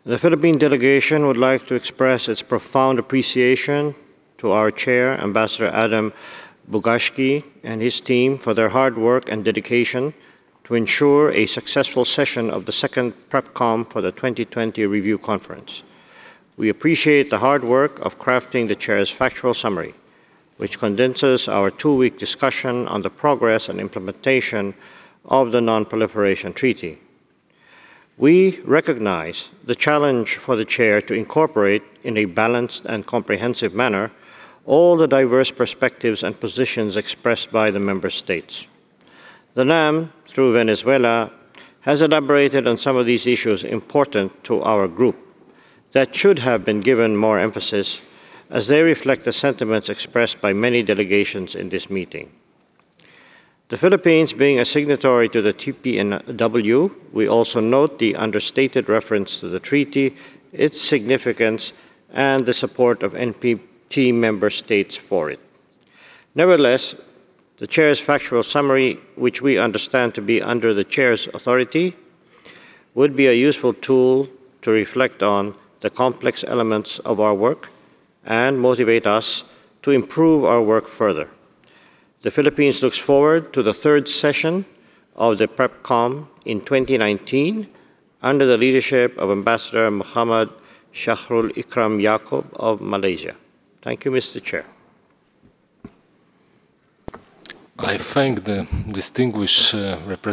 The Philippine delegation would like to express its profound appreciation to our chair, Ambassador Adam Bugashki, and his team for their hard work and dedication to ensure a successful session of the second PrepCom for the 2020 Review Conference. We appreciate the hard work of crafting the chair's factual summary, which condenses our two-week discussion on the progress and implementation of the Non-Proliferation Treaty. We recognize the challenge for the chair to incorporate in a balanced and comprehensive manner all the diverse perspectives and positions expressed by the member states. The NAM, through Venezuela, has elaborated on some of these issues important to our group that should have been given more emphasis as they reflect the sentiments expressed by many delegations in this meeting. The Philippines being a signatory to the TPNW, we also note the understated reference to the treaty, its significance, and the support of NPT member states for it. Nevertheless, the Chair's factual summary, which we understand to be under the Chair's authority, would be a useful tool to reflect on the complex elements of our work and motivate us to improve our work further. The Philippines looks forward to the third session of the PrepCom in 2019 under the leadership of Ambassador Muhammad Shakhrul Ikram Yaakob of Malaysia. Thank you, Mr. Chair. I thank the distinguished representative